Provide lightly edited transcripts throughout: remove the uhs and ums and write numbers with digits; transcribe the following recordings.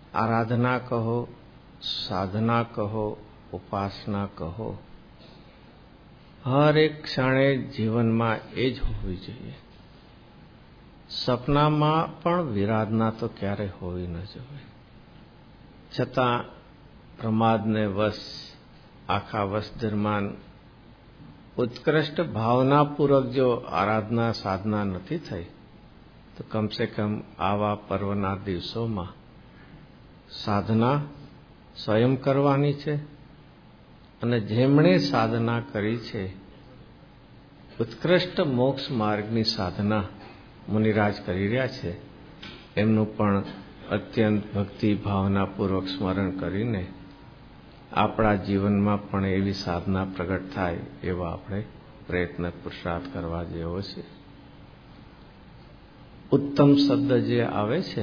આરાધના કહો, સાધના કહો, ઉપાસના કહો, હર એક ક્ષણે જીવનમાં એ જ હોવી જોઈએ. સપનામાં પણ વિરાધના તો ક્યારેય હોવી ન જોઈએ. છતાં પ્રમાદને વશ આખા વર્ષ દરમિયાન ઉત્કૃષ્ટ ભાવનાપૂર્વક જો આરાધના સાધના નથી થઈ તો કમસે કમ આવા પર્વના દિવસોમાં સાધના સ્વયં કરવાની છે. અને જેમણે સાધના કરી છે, ઉત્કૃષ્ટ મોક્ષ માર્ગની સાધના મુનિરાજ કરી રહ્યા છે, એમનું પણ અત્યંત ભક્તિ ભાવનાપૂર્વક સ્મરણ કરીને આપણા જીવનમાં પણ એવી સાધના પ્રગટ થાય એવા આપણે પ્રયત્ન પુરુષાર્થ કરવા જેવો છે. ઉત્તમ શબ્દ જે આવે છે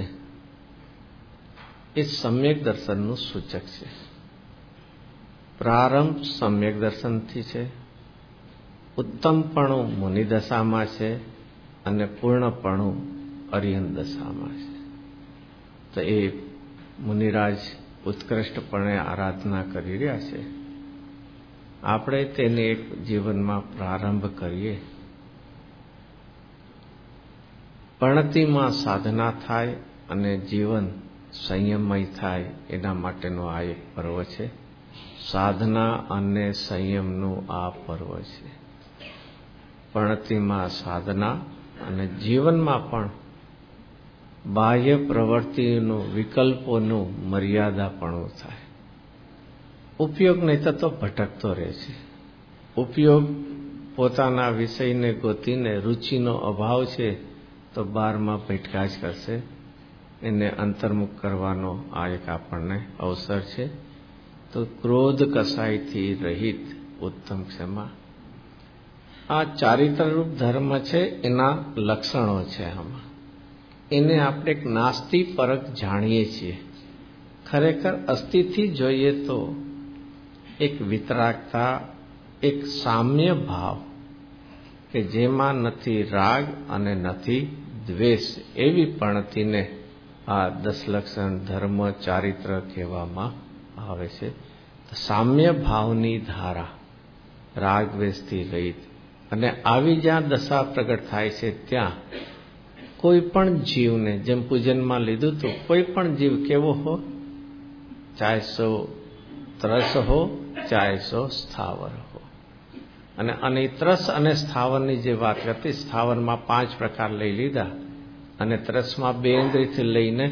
એ સમ્યક દર્શનનું સૂચક છે. પ્રારંભ સમ્યક દર્શનથી છે, ઉત્તમપણું મુનિ દશામાં છે અને પૂર્ણપણું અરિહંત દશામાં છે. તો એ મુનિરાજ ઉત્કૃષ્ટપણે આરાધના કરી રહ્યા છે. આપણે તેને એક જીવનમાં પ્રારંભ કરીએ. પણતિમાં સાધના થાય અને જીવન સંયમમય થાય એના માટેનો આ એક પર્વ છે. સાધના અને સંયમનું આ પર્વ છે. પણતિમાં સાધના અને જીવનમાં પણ બાહ્ય પ્રવૃત્તિનું વિકલ્પોનું મર્યાદાપણું થાય. ઉપયોગ નહીં તો ભટકતો રહે છે. ઉપયોગ પોતાના વિષયને ગોતીને રુચિનો અભાવ છે તો બારમાં ભટકા જ કરશે. એને અંતર્મુખ કરવાનો આ એક આપણને અવસર છે. તો ક્રોધ કસાયથી રહિત ઉત્તમ ક્ષમા, આ ચારિત્રરૂપ ધર્મ છે, એના લક્ષણો છે. આમાં એને આપણે એક નાસ્તિ પરક જાણીએ છીએ. ખરેખર અસ્થિથી જોઈએ તો એક વિતરાગતા, એક સામ્ય ભાવ કે જેમાં નથી રાગ અને નથી દ્વેષ, એવી પણતિને આ 10 લક્ષણ ધર્મ ચારિત્ર કહેવામાં આવે છે. સામ્ય ભાવની ધારા, રાગ દ્વેષથી રહિત. અને આવી જ્યાં દશા પ્રગટ થાય છે ત્યાં કોઈ પણ જીવને, જેમ પૂજનમાં લીધું હતું, કોઈ પણ જીવ કેવો હો, ચાહે સો ત્રસ હો, ચાહે સો સ્થાવર હો. અને ત્રસ અને સ્થાવરની જે વાત કરતી, સ્થાવરમાં 5 પ્રકાર લઈ લીધા અને ત્રસમાં 2 ઇન્દ્રિયથી લઈને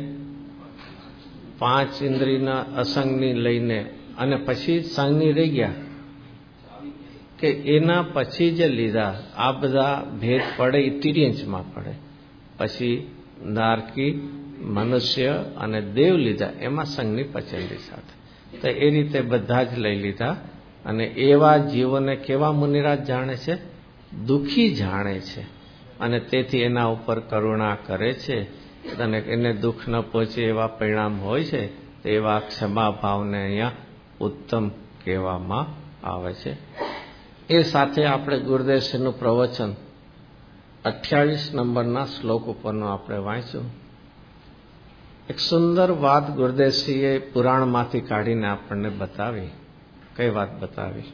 5 ઇન્દ્રિયના અસંગની લઈને અને પછી સંગની રહી ગયા કે એના પછી જે લીધા આ બધા ભેદ પડે એ તિર્યંચમાં પડે. પછી નારકી, મનુષ્ય અને દેવ લીધા, એમાં સંઘની પચેલી સાથે. તો એ રીતે બધા જ લઈ લીધા. અને એવા જીવોને કેવા મુનિરાજ જાણે છે? દુઃખી જાણે છે. અને તેથી એના ઉપર કરુણા કરે છે અને એને દુઃખ ન પહોંચે એવા પરિણામ હોય છે. તો એવા ક્ષમા ભાવને અહીંયા ઉત્તમ કહેવામાં આવે છે. એ સાથે આપણે ગુરુદેવશ્રીનું પ્રવચન 28 નંબરના શ્લોક ઉપરનું આપણે વાંચ્યું. એક સુંદર વાત ગુરુદેવશ્રીએ પુરાણમાંથી કાઢીને આપણને બતાવી. કઈ વાત બતાવી?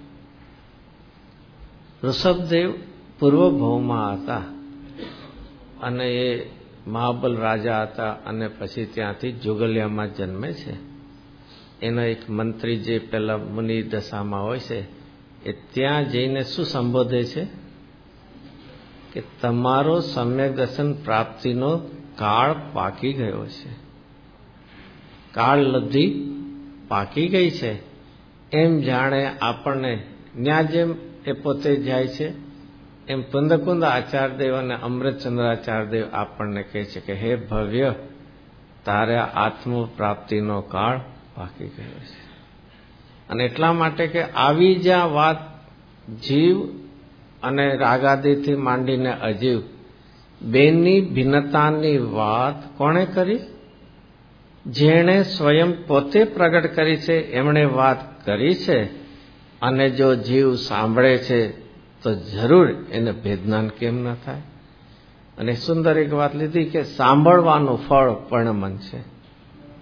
ઋષભદેવ પૂર્વ ભવમાં હતા અને એ મહાબલ રાજા હતા અને પછી ત્યાંથી જોગલિયામાં જન્મે છે. એનો એક મંત્રી જે પેલા મુનિ દશામાં હોય છે એ ત્યાં જઈને શું સંબોધે છે કે તમારો સમ્યક દર્શન પ્રાપ્તિનો કાળ પાકી ગયો છે, કાળ લબ્ધિ પાકી ગઈ છે. એમ જાણે આપણને ન્યા જેમ એ પોતે જાય છે એમ કુંદ આચાર્યદેવ અને અમૃતચંદ્રાચાર્યદેવ આપણને કહે છે કે હે ભવ્ય, તારે આત્મ પ્રાપ્તિનો કાળ પાકી ગયો છે. અને એટલા માટે કે આવી જ્યાં વાત જીવ અને રાગાદિથી માંડીને અજીવ બેની ભિન્નતાની વાત કોણે કરી? જેણે સ્વયં પોતે પ્રગટ કરી છે એમણે વાત કરી છે. અને જો જીવ સાંભળે છે તો જરૂર એને ભેદજ્ઞાન કેમ ન થાય? અને સુંદર એક વાત લીધી કે સાંભળવાનું ફળ પરણમન છે.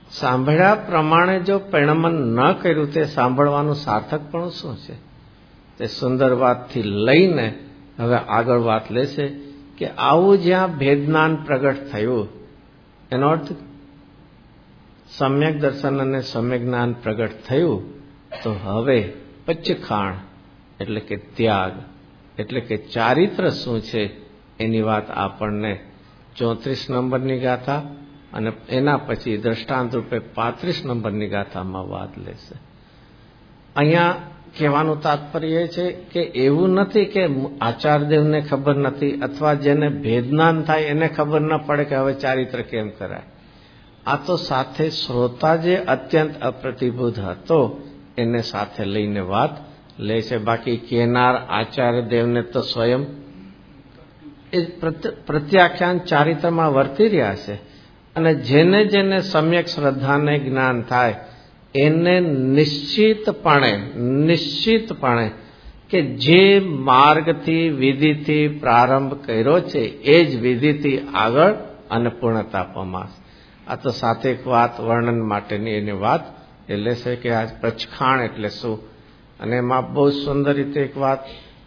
સાંભળ્યા પ્રમાણે જો પરિણમન ન કર્યું તે સાંભળવાનું સાર્થકપણું શું છે? તે સુંદર વાતથી લઈને હવે આગળ વાત લેશે કે આવું જ્યાં ભેદજ્ઞાન પ્રગટ થયું, એનો અર્થ સમ્યક દર્શન અને સમ્યક જ્ઞાન પ્રગટ થયું, તો હવે પચ્ચખાણ એટલે કે ત્યાગ એટલે કે ચારિત્ર શું છે એની વાત આપણને 34 નંબરની ગાથા અને એના પછી દ્રષ્ટાંત રૂપે 35 નંબરની ગાથામાં વાત લેશે. અહીંયા કહેવાનું તાત્પર્ય છે કે એવું નથી કે આચાર્યદેવને ખબર નથી અથવા જેને ભેદજ્ઞાન થાય એને ખબર ન પડે કે હવે ચારિત્ર કેમ કરાય. આ તો સાથે શ્રોતા જે અત્યંત અપ્રતિભૂત હતો એને સાથે લઈને વાત લે છે. બાકી કહેનાર આચાર્યદેવને તો સ્વયં એ પ્રત્યાખ્યાન ચારિત્રમાં વર્તી રહ્યા છે. અને જેને જેને સમ્યક શ્રદ્ધાને જ્ઞાન થાય એને નિશ્ચિતપણે કે જે માર્ગથી વિધિથી પ્રારંભ કર્યો છે એ જ વિધિથી આગળ અને પૂર્ણતા પામશે. આ તો સાથે એક વાત વર્ણન માટેની એની વાત એટલે છે કે આ પચ્ચખાણ એટલે શું, અને એમાં બહુ સુંદર રીતે એક વાત,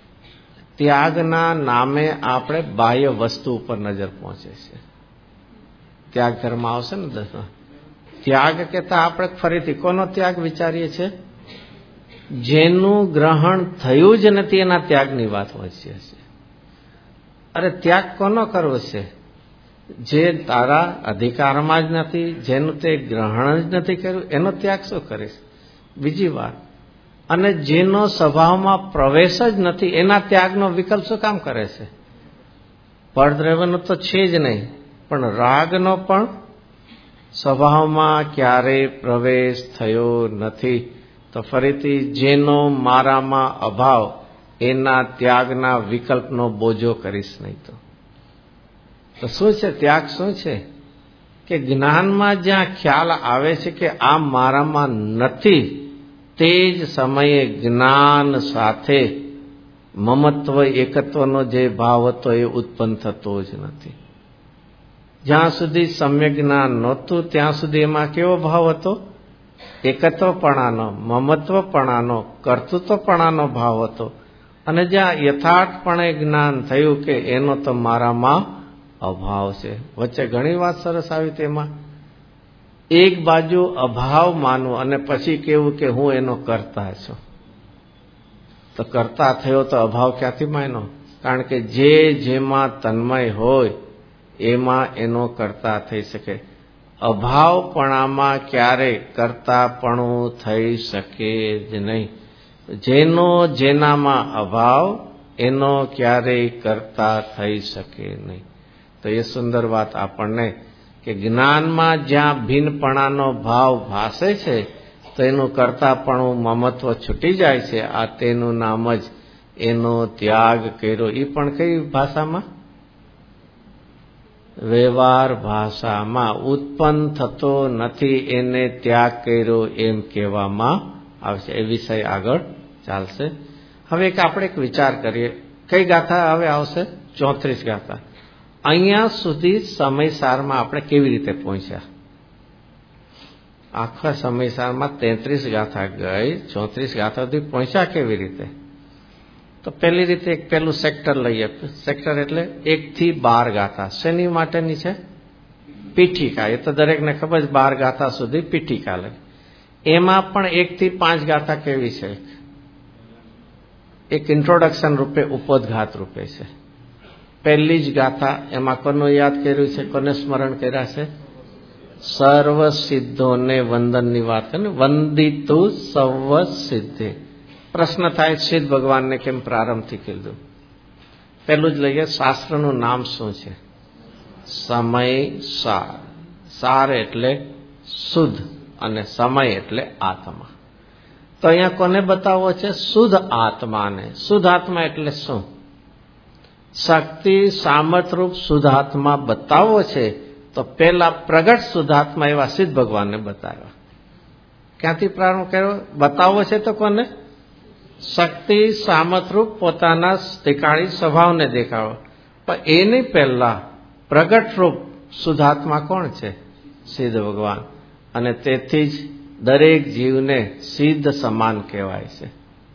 ત્યાગના નામે આપણે બાહ્ય વસ્તુ ઉપર નજર પહોંચે છે. ત્યાગ ધર્મ આવશે ને દસમા. ત્યાગ કહેતા આપણે ફરીથી કોનો ત્યાગ વિચારીએ છીએ? જેનું ગ્રહણ થયું જ નથી એના ત્યાગની વાત વાંચીએ છીએ. અરે ત્યાગ કોનો કરવો છે? જે તારા અધિકારમાં જ નથી, જેનું તે ગ્રહણ જ નથી કર્યું, એનો ત્યાગ શું કરીશ? બીજી વાત, અને જેનો સ્વભાવમાં પ્રવેશ જ નથી એના ત્યાગનો વિકલ્પ શું કામ કરે છે? પરદ્રવ્યનો તો છે જ નહીં, પણ રાગનો પણ સ્વભાવમાં ક્યારેય પ્રવેશ થયો નથી. તો ફરીથી જેનો મારામાં અભાવ એના ત્યાગના વિકલ્પનો બોજો કરીશ નહીં. તો શું છે ત્યાગ? શું છે કે જ્ઞાનમાં જ્યાં ખ્યાલ આવે છે કે આ મારામાં નથી, તે જ સમયે જ્ઞાન સાથે મમત્વ એકત્વનો જે ભાવ હતો એ ઉત્પન્ન થતો જ નથી. જ્યાં સુધી સમ્યક જ્ઞાન નહોતું ત્યાં સુધી એમાં કેવો ભાવ હતો? એકત્વપણાનો, મમત્વપણાનો, કર્તૃત્વપણાનો ભાવ હતો. અને જ્યાં યથાર્થપણે જ્ઞાન થયું કે એનો તો મારામાં અભાવ છે. વચ્ચે ઘણી વાત સરસ આવી, તેમાં એક બાજુ અભાવ માનવું અને પછી કેવું કે હું એનો કરતા છું. તો કરતા થયો તો અભાવ ક્યાંથી માન્યો? કારણ કે જે જેમાં તન્મય હોય એમાં એનો કરતા થઈ શકે. અભાવપણામાં ક્યારેય કરતાપણું થઈ શકે જ નહીં. જેનો જેનામાં અભાવ એનો ક્યારેય કરતા થઈ શકે નહીં. તો એ સુંદર વાત આપણને કે જ્ઞાનમાં જ્યાં ભિન્નપણાનો ભાવ ભાસે છે તો એનું કરતાપણું મમત્વ છૂટી જાય છે. આ તેનું નામ જ એનો ત્યાગ કર્યો. એ પણ કઈ ભાષામાં? વ્યવહાર ભાષામાં. ઉત્પન્ન થતો નથી એને ત્યાગ કર્યો એમ કહેવામાં આવશે. એ વિષય આગળ ચાલશે. હવે આપણે એક વિચાર કરીએ. કઈ ગાથા હવે આવશે? 34 ગાથા. અહીંયા સુધી સમયસારમાં આપણે કેવી રીતે પહોંચ્યા? આખા સમયસારમાં 33 ગાથા ગઈ, 34 ગાથા સુધી પહોંચ્યા કેવી રીતે? તો પહેલી રીતે એક પહેલું સેક્ટર લઈએ. સેક્ટર એટલે 1 થી 12 ગાથા. શેની માટેની છે? પીઠિકા. એ તો દરેકને ખબર છે, 12 ગાથા સુધી પીઠિકા લઈ. એમાં પણ 1 થી 5 ગાથા કેવી છે? એક ઇન્ટ્રોડક્શન રૂપે, ઉપોદઘાત રૂપે છે. પહેલી જ ગાથા એમાં કોનું યાદ કર્યું છે? કોને સ્મરણ કર્યા છે? સર્વ સિદ્ધોને વંદનની વાત કરે. વંદિતુ સર્વ સિદ્ધે. પ્રશ્ન થાય, સિદ્ધ ભગવાનને કેમ પ્રારંભથી કીધું? પહેલું જ લઈએ, શાસ્ત્રનું નામ શું છે? સમય સાર. સાર એટલે શુદ્ધ અને સમય એટલે આત્મા. તો અહીંયા કોને બતાવવો છે? શુદ્ધ આત્માને. શુદ્ધ આત્મા એટલે શું? શક્તિ સામર્થરૂપ શુદ્ધાત્મા બતાવવો છે તો પેલા પ્રગટ શુદ્ધાત્મા એવા સિદ્ધ ભગવાનને બતાવ્યા. ક્યાંથી પ્રારંભ કર્યો? બતાવવો છે તો કોને? શક્તિ સામર્થરૂપ પોતાના ઠેકાણી સ્વભાવને દેખાડો. પણ એની પહેલા પ્રગટ રૂપ શુદ્ધાત્મા કોણ છે? સિદ્ધ ભગવાન. અને તેથી જ દરેક જીવને સિદ્ધ સમાન કહેવાય છે.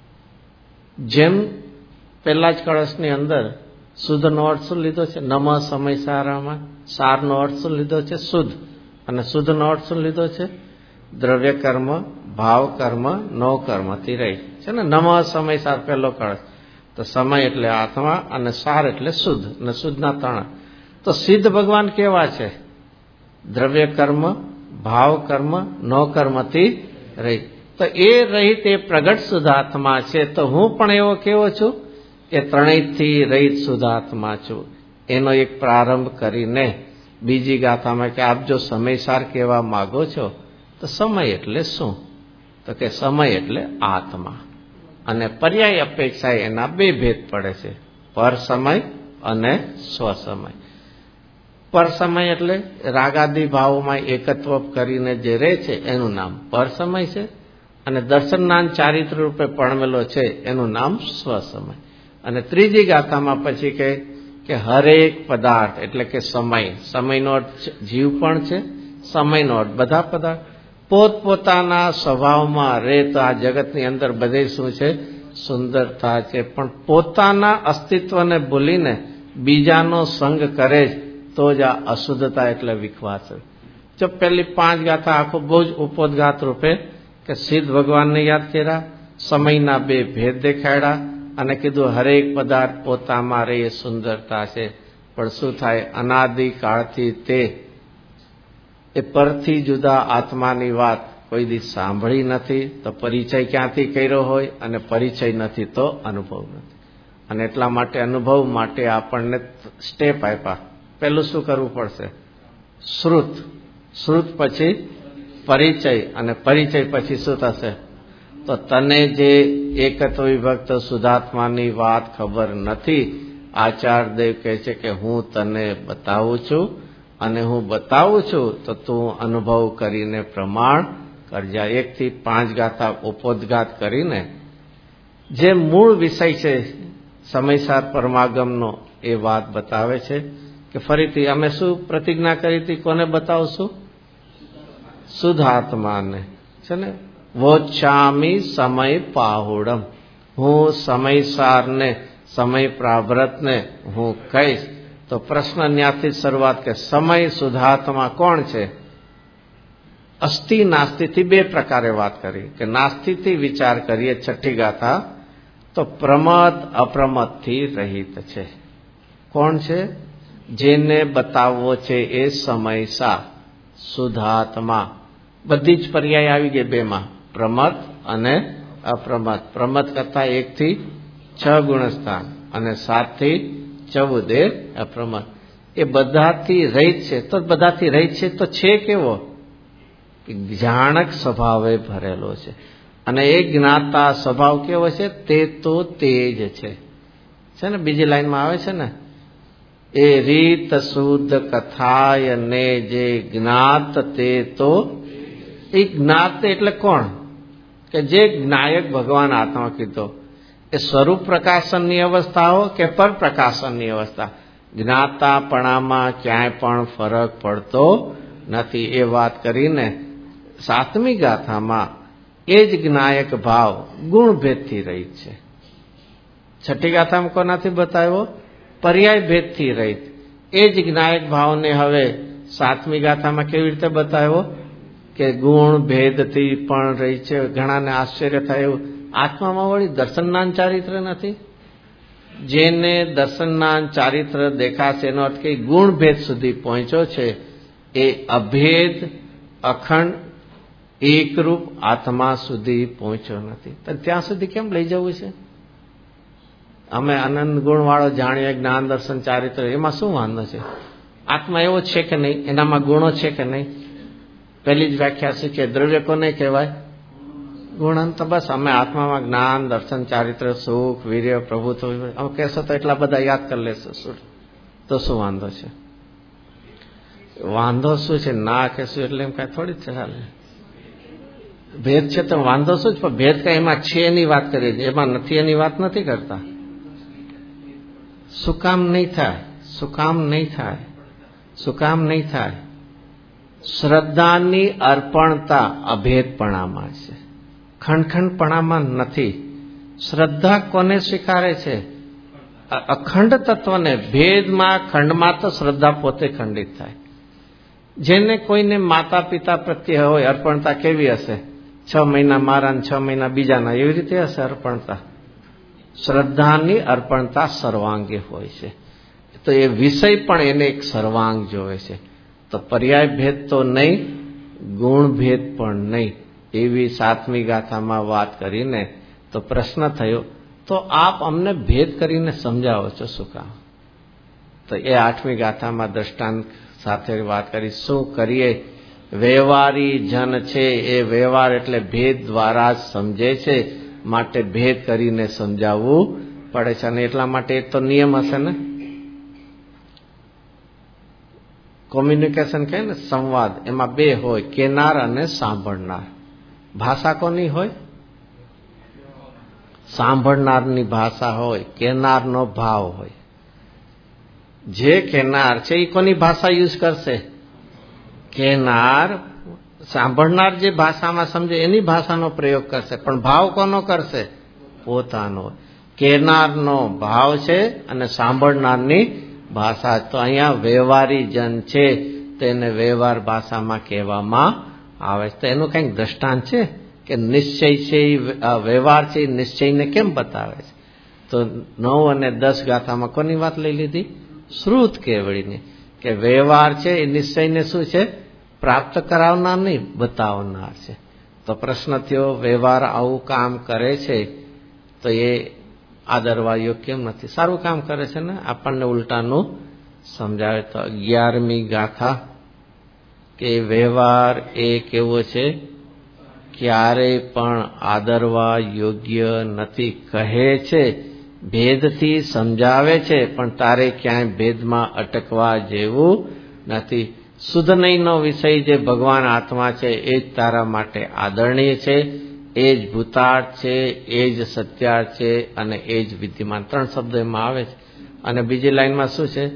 જેમ પહેલા જ કળશની અંદર શુદ્ધનો અર્થ શું લીધો છે? નમઃ સમય સારામાં સારનો અર્થ શું લીધો છે? શુદ્ધ. અને શુદ્ધનો અર્થ શું લીધો છે? દ્રવ્ય કર્મ, ભાવ કર્મ, નો કર્મથી રહી છે ને. નમઃ સમય સાર પહેલો કળશ. તો સમય એટલે આત્મા અને સાર એટલે શુદ્ધ, અને શુદ્ધના ત્રણ. તો સિદ્ધ ભગવાન કેવા છે? દ્રવ્ય કર્મ, ભાવ કર્મ, નો કર્મથી રહી. તો એ રહિત એ પ્રગટ શુદ્ધાત્મા છે. તો હું પણ એવો કેવો છું કે ત્રણેયથી રહિત શુદ્ધાત્મા છું. એનો એક પ્રારંભ કરીને બીજી ગાથામાં કે આપ જો સમયસાર કહેવા માગો છો તો સમય એટલે શું? તો કે સમય એટલે આત્મા. અને પર્યાય અપેક્ષા એના બે ભેદ પડે છે, પર સમય અને સ્વસમય. પર સમય એટલે રાગાદી ભાવોમાં એકત્વ કરીને જે રહે છે એનું નામ પર સમય છે, અને દર્શનનાન ચારિત્ર રૂપે પરણવેલો છે એનું નામ સ્વસમય. અને ત્રીજી ગાથામાં પછી કહે કે હરેક પદાર્થ એટલે કે સમય, સમયનો અર્થ જીવ પણ છે, સમયનો અર્થ બધા પદાર્થ પોતપોતાના સ્વભાવમાં રહે. તો આ જગતની અંદર બધે શું છે? સુંદરતા છે. પણ પોતાના અસ્તિત્વને ભૂલીને બીજાનો સંગ કરે જ તો જ આ અશુદ્ધતા એટલે વિખવાસ. જો પહેલી 5 ગાથા આખો બહુ જ ઉપોદઘાત રૂપે કે સિદ્ધ ભગવાનને યાદ કર્યા, સમયના બે ભેદ દેખાડ્યા અને કીધું હરેક પદાર્થ પોતામાં રહે એ સુંદરતા છે. પણ શું થાય? અનાદિકાળથી તે એ પરથી જુદા આત્માની વાત કોઈ દી સાંભળી નથી. તો પરિચય ક્યાંથી કર્યો હોય? અને પરિચય નથી તો અનુભવ નથી. અને એટલા માટે અનુભવ માટે આપણને સ્ટેપ આપ્યા. પહેલું શું કરવું પડશે? શ્રુત. શ્રુત પછી પરિચય, અને પરિચય પછી શું થશે? તો તને જે એકત્વ વિભક્ત શુદ્ધાત્માની વાત ખબર નથી, આચાર્યદેવ કહે છે કે હું તને બતાવું છું, અને હું બતાવું છું તો તું અનુભવ કરીને પ્રમાણ કરજા. 1 થી 5 ગાથા ઉપોદઘાત કરીને જે મૂળ વિષય છે સમયસાર પરમાગમનો એ વાત બતાવે છે. કે ફરીથી અમે શું પ્રતિજ્ઞા કરી હતી? કોને બતાવશું? શુદ્ધાત્માને છે ને. વોચ્છામી સમય પાહુડમ, હું સમયસારને, સમય પ્રાવ્રતને હું કહીશ. તો પ્રશ્ન ન્યાથી શરૂઆત કે સમય શુદ્ધાત્મા કોણ છે? અસ્થિ નાસ્તિથી 2 પ્રકારે વાત કરી. કે નાસ્તિથી વિચાર કરીએ 6ઠ્ઠી ગાથા, તો પ્રમદ અપ્રમદથી રહિત છે. કોણ છે? જેને બતાવવો છે એ સમયસાર શુદ્ધાત્મા. બધી જ પર્યાય આવી ગઈ 2માં, પ્રમદ અને અપ્રમદ. પ્રમદ કરતા 1 થી 6 ગુણસ્થાન અને 7 થી 14 અપ્રમદ. એ બધાથી રહિત છે. તો બધાથી રહિત છે તો છે કેવો? જાણક સ્વભાવે ભરેલો છે. અને એ જ્ઞાતા સ્વભાવ કેવો છે? તે તો તેજ છે. ને બીજી લાઈનમાં આવે છે ને, એ રીત શુદ્ધ કથાય ને જે જ્ઞાત તે તો. એ જ્ઞાત એટલે કોણ? કે જે જ્ઞાયક ભગવાન આત્મા કીધો. એ સ્વરૂપ પ્રકાશનની અવસ્થા હો કે પર પ્રકાશનની અવસ્થા, જ્ઞાતાપણામાં ક્યાંય પણ ફરક પડતો નથી. એ વાત કરીને 7મી ગાથામાં એ જ જ્ઞાયક ભાવ ગુણભેદથી રહિત છે. 6ઠ્ઠી ગાથામાં કોનાથી બતાવ્યો? પર્યાય ભેદથી રહિત. એ જ જ્ઞાયક ભાવને હવે 7મી ગાથામાં કેવી રીતે બતાવ્યો? કે ગુણ ભેદથી પણ રહી છે. ઘણાને આશ્ચર્ય થાય એવું, આત્મામાં વળી દર્શનનાન ચારિત્ર નથી? જેને દર્શનનાન ચારિત્ર દેખાશે એનો અર્થ કે ગુણ ભેદ સુધી પહોંચ્યો છે. એ અભેદ અખંડ એકરૂપ આત્મા સુધી પહોંચ્યો નથી. તો ત્યાં સુધી કેમ લઈ જવું છે? અમે અનંત ગુણ વાળો જાણીએ જ્ઞાન દર્શન ચારિત્ર, એમાં શું વાંધો છે? આત્મા એવો છે કે નહીં? એનામાં ગુણો છે કે નહીં? પહેલી જ વ્યાખ્યા છે કે દ્રવ્ય કોને કહેવાય? ગુણ. તો બસ અમે આત્મામાં જ્ઞાન દર્શન ચારિત્ર સુખ વીર્ય પ્રભુત્વ અમે કહેશો તો એટલા બધા યાદ કરી લેશો. તો શું વાંધો છે? વાંધો શું છે? ના કહેશું એટલે એમ કઈ થોડી જ ચાલે. ભેદ છે તો વાંધો શું જ? પણ ભેદ કઈ એમાં છે એની વાત કરીએ છીએ, એમાં નથી એની વાત નથી કરતા. શું કામ નહીં થાય? શું કામ નહીં થાય? શું કામ નહીં થાય? શ્રદ્ધાની અર્પણતા અભેદપણામાં છે, ખંડખંડપણામાં નથી. શ્રદ્ધા કોને સ્વીકારે છે? અખંડ તત્વને. ભેદમાં, ખંડમાં તો શ્રદ્ધા પોતે ખંડિત થાય. જેને કોઈને માતા પિતા પ્રત્યે હોય અર્પણતા કેવી હશે? 6 મહિના મારા ને 6 મહિના બીજાના, એવી રીતે હશે અર્પણતા. શ્રદ્ધાની અર્પણતા સર્વાંગી હોય છે. તો એ વિષય પણ એને એક સર્વાંગ જોવે છે. તો પર્યાય ભેદ તો નહીં, ગુણ ભેદ પણ નહીં. એવી 7મી ગાથામાં વાત કરીને તો પ્રશ્ન થયો, તો આપ અમને ભેદ કરીને સમજાવો છો શું કામ? તો એ 8મી ગાથામાં દ્રષ્ટાંત સાથે વાત કરી. શું કરીએ? વ્યવહારી જન છે એ વ્યવહાર એટલે ભેદ દ્વારા જ સમજે છે, માટે ભેદ કરીને સમજાવવું પડે છે. અને એટલા માટે એક તો નિયમ હશે ને, કોમ્યુનિકેશન કહે ને, સંવાદ, એમાં 2 હોય, કેનાર અને સાંભળનાર. ભાષા કોની હોય? સાંભળનારની ભાષા હોય, કેનારનો ભાવ હોય. જે કેનાર છે એ કોની ભાષા યુઝ કરશે? કેનાર. સાંભળનાર જે ભાષામાં સમજે એની ભાષાનો પ્રયોગ કરશે, પણ ભાવ કોનો કરશે? પોતાનો. કેનારનો ભાવ છે અને સાંભળનારની ભાષા. તો અહીંયા વ્યવહારી જન છે તેને વ્યવહાર ભાષામાં કહેવામાં આવે છે. તો એનું કંઈક દ્રષ્ટાંત છે કે નિશ્ચય છે, વ્યવહાર છે, નિશ્ચયને કેમ બતાવે છે? તો 9 અને 10 ગાથામાં કોની વાત લઈ લીધી? શ્રુત કેવળીની. કે વ્યવહાર છે એ નિશ્ચયને શું છે? પ્રાપ્ત કરાવનાર નહીં, બતાવનાર છે. તો પ્રશ્ન થયો, વ્યવહાર આવું કામ કરે છે તો એ આદરવા યોગ્ય કેમ નથી? સારું કામ કરે છે ને, આપણને ઉલટાનું સમજાવે. તો 11મી ગાથા કે વ્યવહાર એ કેવો છે? ક્યારેય પણ આદરવા યોગ્ય નથી. કહે છે ભેદથી સમજાવે છે, પણ તારે ક્યાંય ભેદમાં અટકવા જેવું નથી. શુદ્ધ નહીંનો વિષય જે ભગવાન આત્મા છે એ જ તારા માટે આદરણીય છે, એ જ ભૂતાર્થ છે, એ જ સત્યાર્થ છે અને એ જ વિદ્યમાન. 3 શબ્દો એમાં આવે છે. અને બીજી લાઈનમાં શું છે?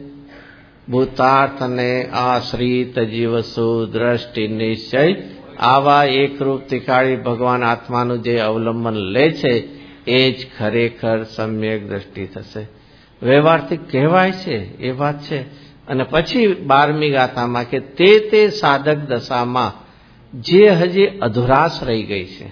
ભૂતાર્થ અને આશ્રિત જીવસુ દ્રષ્ટિ નિશ્ચય. આવા એકરૂપ તિકાળી ભગવાન આત્માનું જે અવલંબન લે છે એ જ ખરેખર સમ્યક દ્રષ્ટિ થશે. વ્યવહારથી કહેવાય છે એ વાત છે. અને પછી 12મી ગાથામાં કે તે સાધક દશામાં જે હજી અધુરાશ રહી ગઈ છે,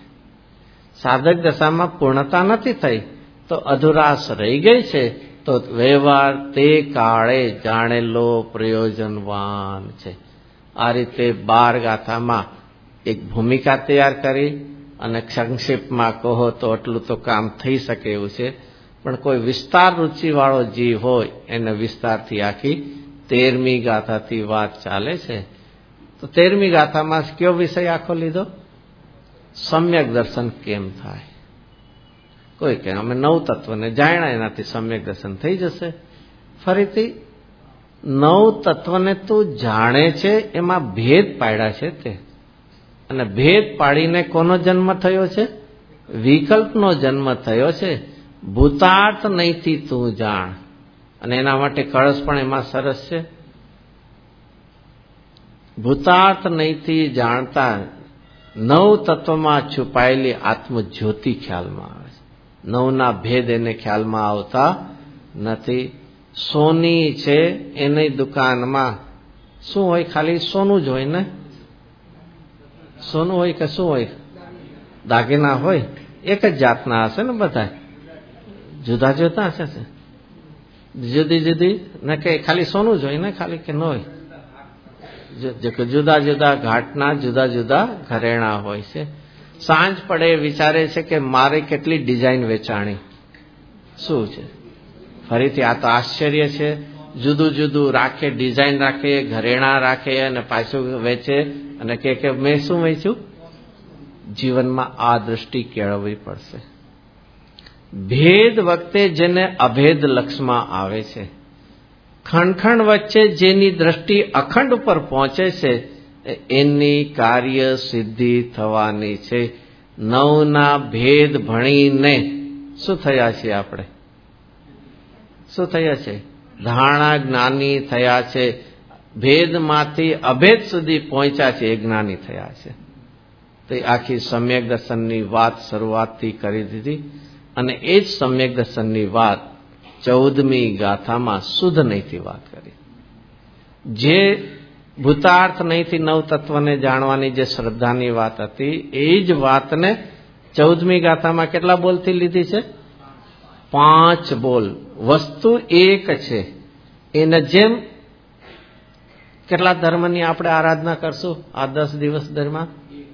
સાધક દશામાં પૂર્ણતા નથી થઈ તો અધુરાશ રહી ગઈ છે, તો વ્યવહાર તે કાળે જાણેલો પ્રયોજનવાન છે. આ રીતે 12 ગાથામાં એક ભૂમિકા તૈયાર કરી અને સંક્ષેપમાં કહો તો આટલું તો કામ થઈ શકે એવું છે. પણ કોઈ વિસ્તાર રૂચિવાળો જીવ હોય એને વિસ્તારથી આખી 13મી ગાથાથી વાત ચાલે છે. તો 13મી ગાથામાં કયો વિષય આખો લીધો? સમ્યક દર્શન કેમ થાય? કોઈ કહે અમે 9 તત્વને જાણ્યા, એનાથી સમ્યક દર્શન થઈ જશે. ફરીથી 9 તત્વને તું જાણે છે, એમાં ભેદ પાડ્યા છે તે. અને ભેદ પાડીને કોનો જન્મ થયો છે? વિકલ્પનો જન્મ થયો છે. ભૂતાર્થ નહીંથી તું જાણ. અને એના માટે કળશ પણ એમાં સરસ છે. ભૂતાર્થ નહીંથી જાણતા 9 તત્વમાં છુપાયેલી આત્મજ્યોતિ ખ્યાલમાં આવે છે. 9ના ભેદ એને ખ્યાલમાં આવતા નથી. સોની છે એની દુકાનમાં શું હોય? ખાલી સોનું જ હોય ને? સોનું હોય કે શું હોય? દાગીના હોય. એક જ જાતના હશે ને બધા? જુદા જુદા હશે, જુદી જુદી ને કે ખાલી સોનું જ હોય ને? ખાલી કે ન હોય? જુદા જુદા ઘાટના જુદા જુદા ઘરેણા હોય છે. સાંજ પડે વિચારે છે કે મારે કેટલી ડિઝાઇન વેચાણી. શું છે? ફરીથી આ તો આશ્ચર્ય છે. જુદું જુદું રાખે, ડિઝાઇન રાખે, ઘરેણા રાખે અને પાછું વેચે અને કે મેં શું વેચ્યું? જીવનમાં આ દૃષ્ટિ કેળવવી પડશે. ભેદ વખતે જેને અભેદ લક્ષમાં આવે છે, ખંડ વચ્ચે જેની દ્રષ્ટિ અખંડ ઉપર પહોંચે છે, એની કાર્ય સિદ્ધિ થવાની છે. 9ના ભેદ ભણીને શું થયા છે? આપણે શું થયા છે? ધારણા જ્ઞાની થયા છે. ભેદમાંથી અભેદ સુધી પહોંચ્યા છે, એ જ્ઞાની થયા છે. તો એ આખી સમ્યક દર્શનની વાત શરૂઆતથી કરી દીધી. અને એ જ સમ્યક દર્શનની વાત 14મી ગાથામાં શુદ્ધ નહીંથી વાત કરી. જે ભૂતાર્થ નહીંથી નવ તત્વને જાણવાની જે શ્રદ્ધાની વાત હતી, એ જ વાતને 14મી ગાથામાં કેટલા બોલથી લીધી છે? 5 બોલ. વસ્તુ એક છે. એને જેમ કેટલા ધર્મની આપણે આરાધના કરશું આ 10 દિવસ દરમિયાન?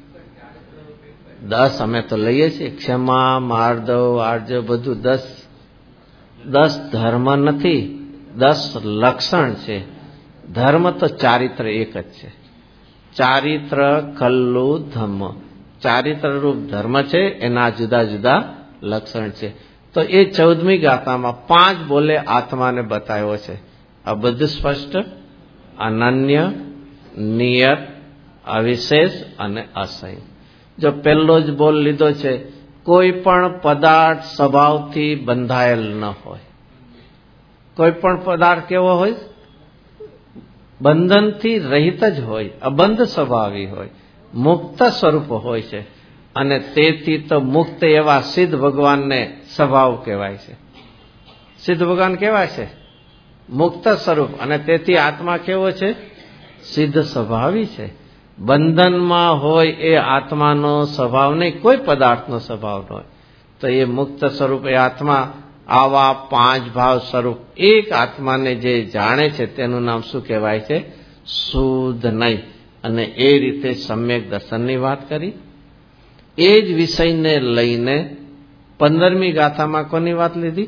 10 અમે તો લઈએ છીએ. ક્ષમા, માર્દવ, આર્જવ બધું 10 ધર્મ નથી, 10 લક્ષણ છે. ધર્મ તો ચારિત્ર એક જ છે. ચારિત્ર ખલ્લુ ધમ્મ, ચારિત્ર રૂપ ધર્મ છે, એના જુદા જુદા લક્ષણ છે. તો એ 14મી ગાથામાં 5 બોલે આત્માને બતાવ્યો છે. આ બધું સ્પષ્ટ, અનન્ય, નિયત, અવિશેષ અને અસંગ. જો પહેલો જ બોલ લીધો છે, કોઈ પણ પદાર્થ સ્વભાવથી બંધાયેલ ન હોય. કોઈ પણ પદાર્થ કેવો હોય? બંધનથી રહિત જ હોય, અબંધ સ્વભાવી હોય, મુક્ત સ્વરૂપ હોય છે. અને તેથી તો મુક્ત એવા સિદ્ધ ભગવાનને સ્વભાવ કહેવાય છે. સિદ્ધ ભગવાન કેવા છે? મુક્ત સ્વરૂપ. અને તેથી આત્મા કેવો છે? સિદ્ધ સ્વભાવી છે. બંધનમાં હોય એ આત્માનો સ્વભાવ નહીં, કોઈ પદાર્થનો સ્વભાવ ન હોય. તો એ મુક્ત સ્વરૂપ એ આત્મા આવા 5 ભાવ સ્વરૂપ એક આત્માને જે જાણે છે તેનું નામ શું કહેવાય છે? શુદ્ધ નહીં. અને એ રીતે સમ્યક દર્શનની વાત કરી. એ જ વિષયને લઈને 15મી ગાથામાં કોની વાત લીધી?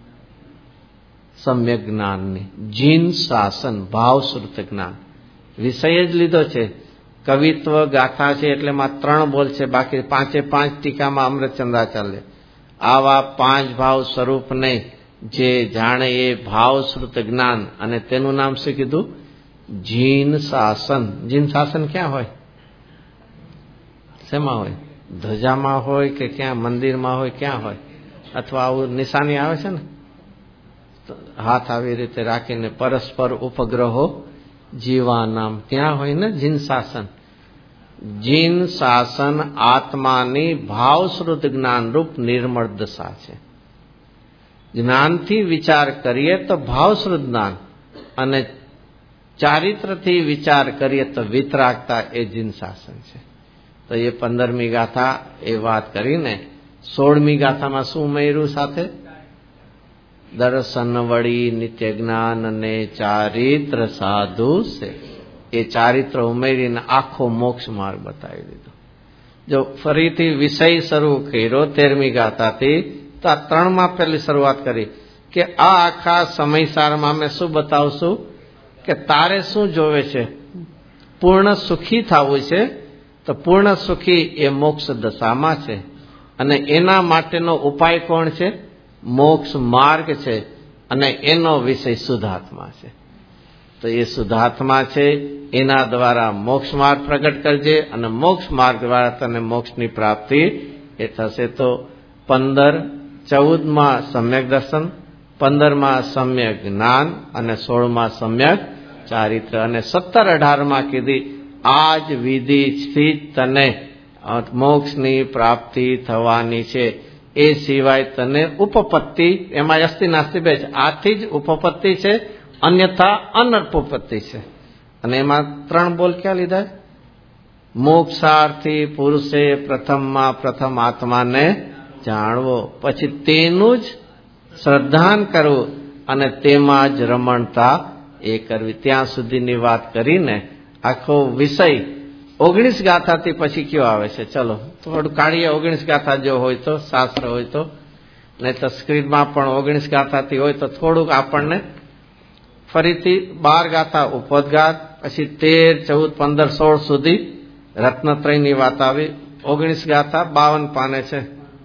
સમ્યક જ્ઞાનની. જીન શાસન, ભાવશ્રુત જ્ઞાન વિષય જ લીધો છે. કવિત્વ ગાથા છે એટલે એમાં 3 બોલ છે, બાકી 5 ટીકામાં અમૃતચંદ્રાચાર્ય આવા 5 ભાવ સ્વરૂપને જે જાણે એ ભાવશ્રુત જ્ઞાન. અને તેનું નામ શું કીધું? જીન શાસન. જીન શાસન ક્યાં હોય? શેમાં હોય? ધ્વજામાં હોય કે ક્યાં મંદિરમાં હોય? ક્યાં હોય? અથવા આવું નિશાની આવે છે ને, હાથ આવી રીતે રાખીને પરસ્પર ઉપગ્રહો જીવાનામ, ત્યાં હોય ને જીન શાસન. જીન શાસન આત્માની ભાવશ્રુત જ્ઞાનરૂપ નિર્મળ દશા છે. જ્ઞાનથી વિચાર કરીએ તો ભાવશ્રુત જ્ઞાન, અને ચારિત્રથી વિચાર કરીએ તો વિતરાગતા, એ જીન શાસન છે. તો એ 15મી ગાથા એ વાત કરીને 16મી ગાથામાં શું ઉમેર્યું સાથે? દર્શન વળી નિત્ય જ્ઞાન અને ચારિત્ર સાધુ છે. એ ચારિત્ર ઉમેરીને આખો મોક્ષ માર્ગ બતાવી દીધો. જો ફરીથી વિષય શરૂ કર્યો 13મી ગાથાથી, તો આ 3માં પહેલી શરૂઆત કરી કે આ આખા સમયસારમાં અમે શું બતાવશું કે તારે શું જોવે છે? પૂર્ણ સુખી થવું છે. તો પૂર્ણ સુખી એ મોક્ષ દશામાં છે. અને એના માટેનો ઉપાય કોણ છે? મોક્ષ માર્ગ છે. અને એનો વિષય શુદ્ધાત્મા છે. તો એ શુદ્ધાત્મા છે, એના દ્વારા મોક્ષ માર્ગ પ્રગટ કરજે, અને મોક્ષ માર્ગ દ્વારા તને મોક્ષની પ્રાપ્તિ એ થશે. તો 14માં સમ્યક દર્શન, 15માં સમ્યક જ્ઞાન, અને 16માં સમ્યક ચારિત્ર. અને 17-18માં કીધી આ જ વિધિથી તને મોક્ષની પ્રાપ્તિ થવાની છે. એ સિવાય તને ઉપપત્તિ, એમાં અસ્તિ નાસ્તિ બે છે, આથી જ ઉપપત્તિ છે, અન્યથા અનપપત્તિ છે. અને એમાં 3 બોલ ક્યાં લીધા? મોક્ષાર્થી પુરુષે પ્રથમમાં પ્રથમ આત્માને જાણવો, પછી તેનું જ શ્રદ્ધાન કરવું, અને તેમાં જ રમણતા એ કરવી. ત્યાં સુધીની વાત કરીને આખો વિષય 19 ગાથાથી પછી કયો આવે છે? ચલો થોડું કાઢીએ. 19 ગાથા જો હોય તો, શાસ્ત્ર હોય તો, નહીં તો સ્ક્રીનમાં પણ 19 ગાથાથી હોય તો થોડુંક આપણને ફરીથી 12 ગાથા ઉપોદઘાત, પછી 13, 14, 15, 16 સુધી રત્નત્રયની વાત આવી. 19 ગાથા 52 પાને છે.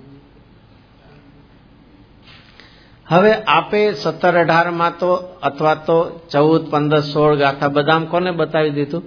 હવે આપે 17-18માં તો, અથવા તો 14, 15, 16 ગાથા બદામ કોને બતાવી દીધું?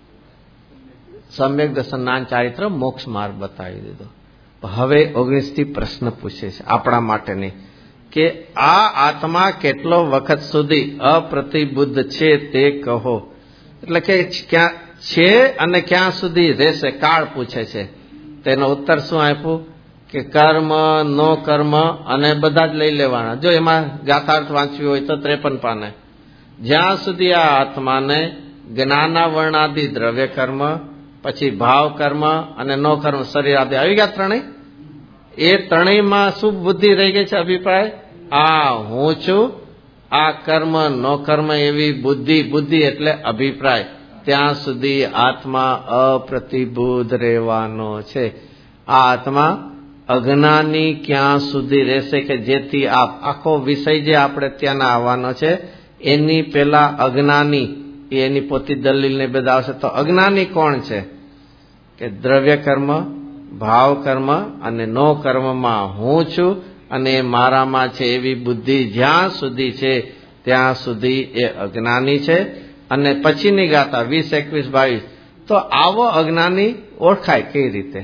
સમ્યક દર્શન, જ્ઞાન, ચારિત્ર, મોક્ષ માર્ગ બતાવી દીધો. હવે 19 થી પ્રશ્ન પૂછે છે આપણા માટેની કે આ આત્મા કેટલો વખત સુધી અપ્રતિબુદ્ધ છે તે કહો. એટલે કે ક્યાં છે અને ક્યાં સુધી રહેશે, કાળ પૂછે છે. તેનો ઉત્તર શું આપ્યું કે કર્મ, નો કર્મ અને બધા જ લઈ લેવાના. જો એમાં ગાથાર્થ વાંચ્યું હોય તો 53 પાને. જ્યાં સુધી આ આત્માને જ્ઞાનાવરણાદિ દ્રવ્ય કર્મ, પછી ભાવ કર્મ અને નો કર્મ શરીર આદિ આવી ગયા ત્રણેય. એ ત્રણેયમાં શું બુદ્ધિ રહી ગઈ છે? અભિપ્રાય. આ હું છું, આ કર્મ નો કર્મ એવી બુદ્ધિ એટલે અભિપ્રાય. ત્યાં સુધી આત્મા અપ્રતિબુદ્ધ રહેવાનો છે. આ આત્મા અજ્ઞાની ક્યાં સુધી રહેશે કે જેથી આખો વિષય જે આપણે ત્યાંના આવવાનો છે એની પેલા અજ્ઞાની, એની પોતી દલીલને બધા આવશે. તો અજ્ઞાની કોણ છે? કે દ્રવ્ય કર્મ, ભાવ કર્મ અને નો કર્મમાં હું છું અને એ મારામાં છે એવી બુદ્ધિ જ્યાં સુધી છે ત્યાં સુધી એ અજ્ઞાની છે. અને પછીની ગાથા 20, 21, 22. તો આવો અજ્ઞાની ઓળખાય કઈ રીતે?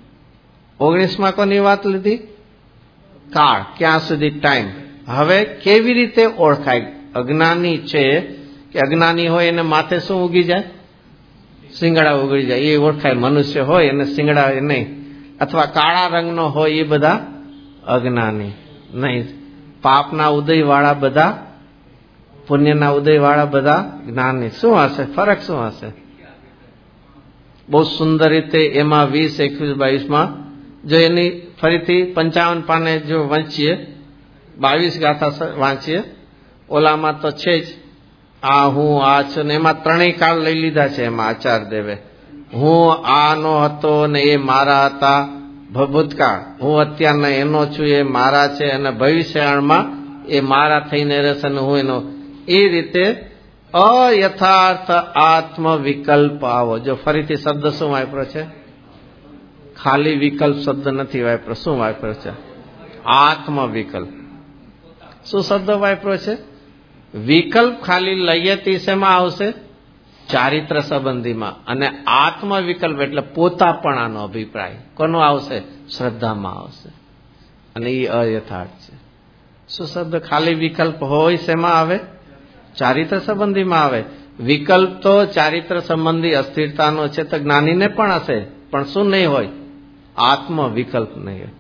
19માં કોની વાત લીધી? કાળ, ક્યાં સુધી ટાઈમ. હવે કેવી રીતે ઓળખાય અજ્ઞાની છે? કે અજ્ઞાની હોય એને માથે શું ઉગી જાય? શિંગડા ઉગડી જાય, એ ઓળખાય. મનુષ્ય હોય એને શિંગડા નહીં, અથવા કાળા રંગનો હોય એ બધા અજ્ઞાની નહીં. પાપના ઉદય વાળા બધા, પુણ્યના ઉદય વાળા બધા જ્ઞાની. શું હશે ફરક? શું હશે? બહુ સુંદર રીતે એમાં 20, 21, 22માં જો એની ફરીથી 55 પાને જો વાંચીએ, 22 ગાથા વાંચીએ, ઓલામાં તો છે જ આ હું આ છું ને એમાં ત્રણેય કાળ લઈ લીધા છે. એમાં આચાર્યદેવે હું આનો હતો ને એ મારા હતા, ભૂતકાળ હું અત્યારના એનો છું એ મારા છે, અને ભવિષ્યકાળમાં એ મારા થઈને રહેશે અને હું એનો. એ રીતે અયથાર્થ આત્મ વિકલ્પ આવો. જો ફરીથી શબ્દ શું વાપરો છે? ખાલી વિકલ્પ શબ્દ નથી વાપરો. શું વાપરો છે? આત્મ વિકલ્પ. શું શબ્દ વાપરો છે? વિકલ્પ ખાલી લઈએ તો શેમાં આવશે? ચારિત્ર સંબંધીમાં. અને આત્મ વિકલ્પ એટલે પોતાપણાનો અભિપ્રાય કોનો આવશે? શ્રદ્ધામાં આવશે. અને એ અયથાર્થ છે. શું શબ્દ? ખાલી વિકલ્પ હોય શેમાં આવે? ચારિત્ર સંબંધીમાં આવે. વિકલ્પ તો ચારિત્ર સંબંધી અસ્થિરતાનો છે તો જ્ઞાનીને પણ હશે, પણ શું નહીં હોય? આત્મ વિકલ્પ નહીં હોય.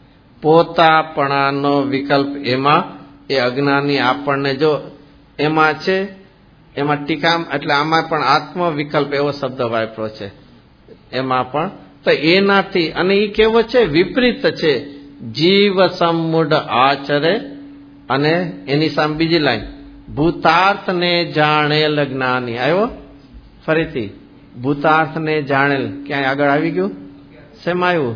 પોતાપણાનો વિકલ્પ એમાં એ અજ્ઞાની આપણને જો એમાં છે, એમાં ટીકા એટલે આમાં પણ આત્મ વિકલ્પ એવો શબ્દ વાપર્યો છે એમાં પણ. તો એનાથી, અને એ કેવો છે? વિપરીત છે. જીવ સમૂઢ આચરે, અને એની સામે બીજી લાઈન ભૂતાર્થને જાણેલ જ્ઞાની. આવ્યો ફરીથી ભૂતાર્થને જાણેલ. ક્યાંય આગળ આવી ગયું? શેમાં આવ્યું?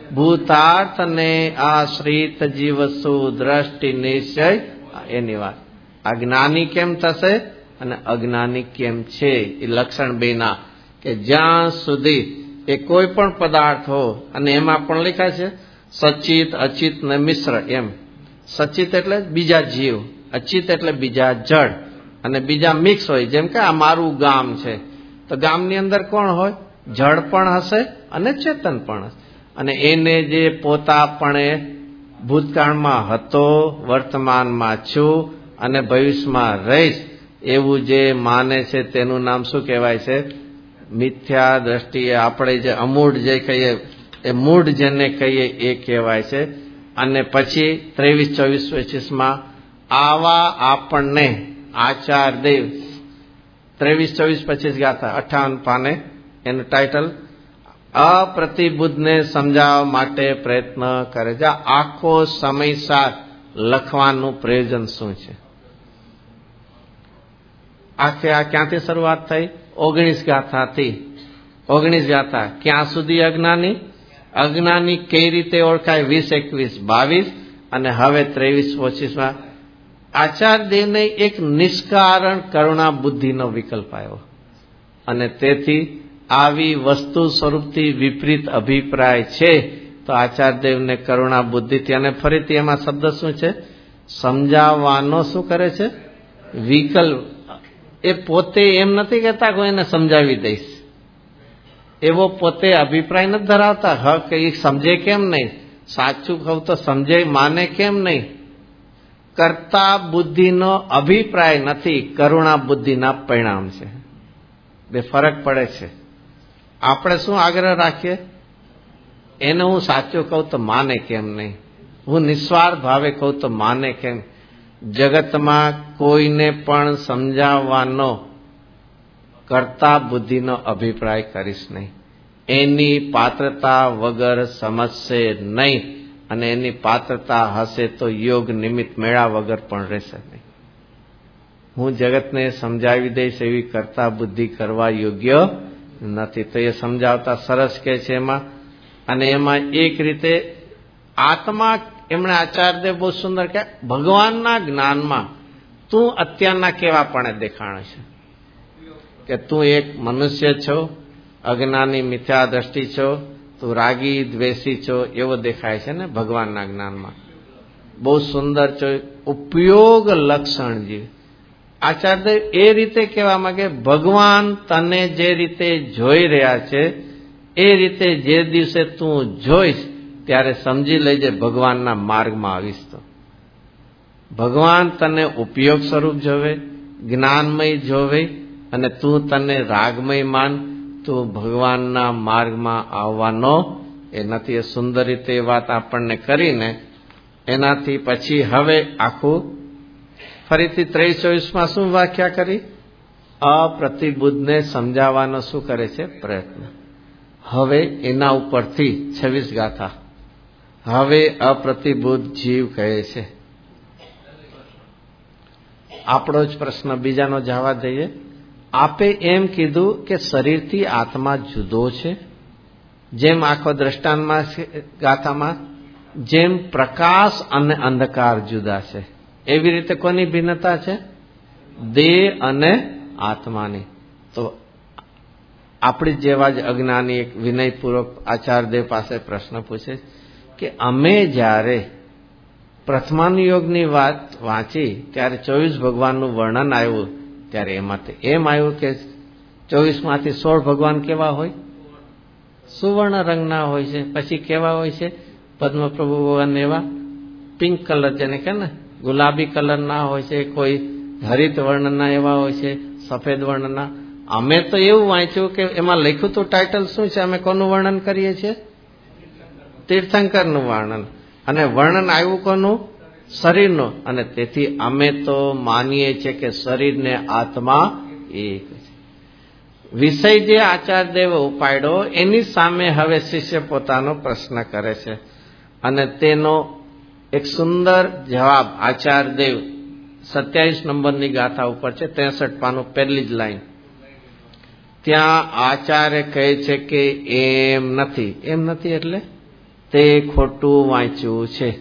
ભૂતાર્થને આશ્રિત જીવ સુદ્રષ્ટિ નિશ્ચય. એની વાત. આ જ્ઞાની કેમ થશે અને અજ્ઞાની કેમ છે? એ લક્ષણ બેના કે જ્યાં સુધી એ કોઈ પણ પદાર્થ હો, અને એમાં પણ લખાય છે સચિત, અચિત ને મિશ્ર. એમ સચિત એટલે બીજા જીવ, અચિત એટલે બીજા જડ, અને બીજા મિક્સ હોય. જેમ કે આ મારું ગામ છે તો ગામની અંદર કોણ હોય? જડ પણ હશે અને ચેતન પણ હશે. અને એને જે પોતાપણે ભૂતકાળમાં હતો, વર્તમાનમાં છું અને ભવિષ્યમાં રહીશ એવું જે માને છે તેનું નામ શું કહેવાય છે? મિથ્યા દ્રષ્ટિએ આપણે જે અમૂઢ જે કહીએ, એ મૂઢ જેને કહીએ એ કહેવાય છે. અને પછી 23, 24, 25માં આવા આપણને આચાર્યદેવ 23, 24, 25 ગાથા 58 પાને એનું ટાઇટલ અપ્રતિબુદ્ધને સમજાવવા માટે પ્રયત્ન કરે છે. આખો સમયસાર લખવાનું પ્રયોજન શું છે? આખે આ ક્યાંથી શરૂઆત થઈ? 19 ગાથાથી. 19 ગાથા. ક્યાં સુધી અજ્ઞાની? અજ્ઞાની કઈ રીતે ઓળખાય? 20, 21, 22 અને હવે 23, 25માં આચાર્યદેવને એક નિષ્કારણ કરુણા બુદ્ધિનો વિકલ્પ આવ્યો, અને તેથી આવી વસ્તુ સ્વરૂપથી વિપરીત અભિપ્રાય છે તો આચાર્યદેવને કરુણા બુદ્ધિથી. અને ફરીથી એમાં શબ્દ શું છે? સમજાવવાનો શું કરે છે? વિકલ્પ. એ પોતે એમ નથી કહેતા કે એને સમજાવી દઈશ, એવો પોતે અભિપ્રાય નથી ધરાવતા. હક એ સમજે કેમ નહીં? સાચું કહું તો સમજે, માને કેમ નહીં? કર્તા બુદ્ધિનો અભિપ્રાય નથી, કરુણા બુદ્ધિના પરિણામ છે. બે ફરક પડે છે. આપણે શું આગ્રહ રાખીએ, એને હું સાચું કહું તો માને કેમ નહીં, હું નિસ્વાર્થ ભાવે કહું તો માને કેમ. જગતમાં કોઈને પણ સમજાવવાનો કર્તા બુદ્ધિનો અભિપ્રાય કરીશ નહીં. એની પાત્રતા વગર સમજશે નહીં, અને એની પાત્રતા હશે તો યોગ નિમિત્ત મેળા વગર પણ રહેશે નહીં. હું જગતને સમજાવી દઈશ એવી કર્તા બુદ્ધિ કરવા યોગ્ય નથી. તો એ સમજાવતા સરસ કે છે એમાં. અને એમાં એક રીતે આત્મા, એમણે આચાર્યદેવ બહુ સુંદર કે ભગવાનના જ્ઞાનમાં તું અત્યારના કેવાપણે દેખાણ છે, કે તું એક મનુષ્ય છો, અજ્ઞાની મિથ્યા દ્રષ્ટિ છો, તું રાગી દ્વેષી છો, એવો દેખાય છે ને ભગવાનના જ્ઞાનમાં. બહુ સુંદર છો, ઉપયોગ લક્ષણ જીવ. આચાર્યદેવ એ રીતે કહેવા માંગે, ભગવાન તને જે રીતે જોઈ રહ્યા છે એ રીતે જે દિવસે તું જોઈશ ત્યારે સમજી લેજે ભગવાનના માર્ગમાં આવીશ. તો ભગવાન તને ઉપયોગ સ્વરૂપ જોવે, જ્ઞાનમય જોવે, અને તું તને રાગમય માન, તું ભગવાનના માર્ગમાં આવવાનો એ નથી. એ સુંદર રીતે એ વાત આપણને કરીને એનાથી પછી હવે આખું ફરીથી 23-24માં શું વ્યાખ્યા કરી? અપ્રતિબુદ્ધને સમજાવવાનો શું કરે છે? પ્રયત્ન. હવે એના ઉપરથી 26 ગાથા. હવે અપ્રતિબુદ્ધ જીવ કહે છે, આપણો જ પ્રશ્ન બીજાનો જવા દઈએ. આપે એમ કીધું કે શરીરથી આત્મા જુદો છે, જેમ આખો દ્રષ્ટાંતમાં ગાથામાં જેમ પ્રકાશ અને અંધકાર જુદા છે, એવી રીતે કોની ભિન્નતા છે? દેહ અને આત્માની. તો આપણી જેવા જ અજ્ઞાની એક વિનયપૂર્વક આચાર્યદેવ પાસે પ્રશ્ન પૂછે કે અમે જ્યારે પ્રથમાનુયોગની વાત વાંચી ત્યારે 24 ભગવાનનું વર્ણન આવ્યું, ત્યારે એમાંથી એમ આવ્યું કે 24માંથી 16 ભગવાન કેવા હોય? સુવર્ણ રંગના હોય છે. પછી કેવા હોય છે? પદ્મપ્રભુ ભગવાન એવા પિંક કલર, જેને કે ને ગુલાબી કલરના હોય છે, કોઈ હરિત વર્ણના એવા હોય છે, સફેદ વર્ણના. અમે તો એવું વાંચ્યું કે એમાં લખ્યું તો ટાઇટલ શું છે? અમે કોનું વર્ણન કરીએ છીએ? તીર્થંકરનું વર્ણન. અને વર્ણન આવ્યું કોનું? શરીરનું. અને તેથી અમે તો માનીએ છીએ કે શરીરને આત્મા એક છે. વિષય જે આચાર્યદેવે ઉપાડ્યો એની સામે હવે શિષ્ય પોતાનો પ્રશ્ન કરે છે, અને તેનો એક સુંદર જવાબ આચાર્યદેવ 27 નંબરની ગાથા ઉપર છે, 63 પાનું, પહેલી જ લાઈન. ત્યાં આચાર્ય કહે છે કે એમ નથી. એમ નથી એટલે તે ખોટું વાંચ્યું છે.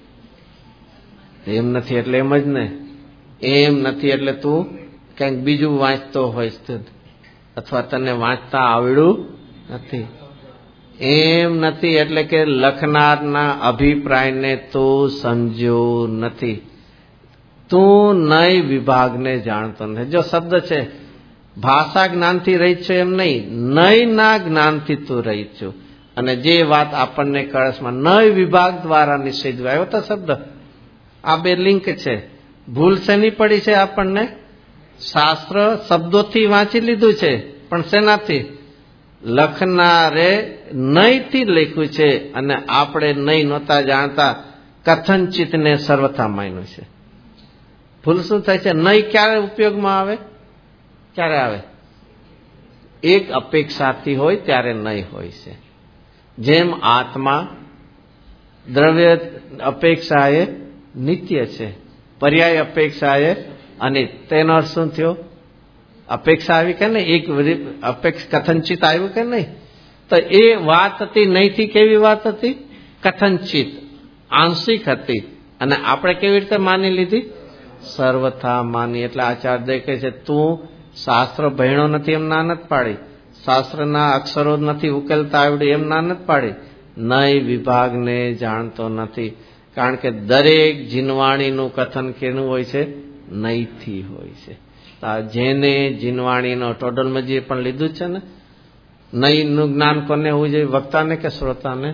એમ નથી એટલે એમ જ ને. એમ નથી એટલે તું કંઈક બીજું વાંચતો હોઈશ, અથવા તને વાંચતા આવડ્યું નથી. એમ નથી એટલે કે લખનારના અભિપ્રાયને તું સમજ્યો નથી. તું નય વિભાગને જાણતો નથી. જો શબ્દ છે, ભાષા જ્ઞાનથી રહી છો એમ નહીં, નયના જ્ઞાનથી તું રહી છું. અને જે વાત આપણને કળશમાં નય વિભાગ દ્વારા નિષેધ આવ્યો તો શબ્દ, આ બે લિંક છે. ભૂલ શેની પડી છે આપણને? શાસ્ત્ર શબ્દોથી વાંચી લીધું છે, પણ શેનાથી? લખનારે નયથી લખ્યું છે, અને આપણે નય નહોતા જાણતા, કથનચિતને સર્વથા માન્યું છે. ભૂલ શું થાય છે? નય ક્યારે ઉપયોગમાં આવે? ક્યારે આવે? એક અપેક્ષાથી હોય ત્યારે નય હોય છે. જેમ આત્મા દ્રવ્ય અપેક્ષાએ નિત્ય છે, પર્યાય અપેક્ષાએ અનિત્ય. તેનો અર્થ શું થયો? અપેક્ષા આવી કે નહીં? એક કથનચિત આવ્યું કે નહીં? તો એ વાત હતી નહીંથી. કેવી વાત હતી? કથનચિત, આંશિક હતી. અને આપણે કેવી રીતે માની લીધી? સર્વથા માની. એટલે આચાર્ય કહે છે તું શાસ્ત્ર ભણ્યો નથી એમ ના નથી પાડી, શાસ્ત્રના અક્ષરો નથી ઉકેલતા આવડે એમ ના નથી પાડી, નય વિભાગને જાણતો નથી. કારણ કે દરેક જીનવાણીનું કથન કેનું હોય છે? નયથી હોય છે. જેને જીનવાણીનો ટોડલમજીએ પણ લીધું છે ને, નયનું જ્ઞાન કોને હોવું જોઈએ? વક્તાને કે શ્રોતાને?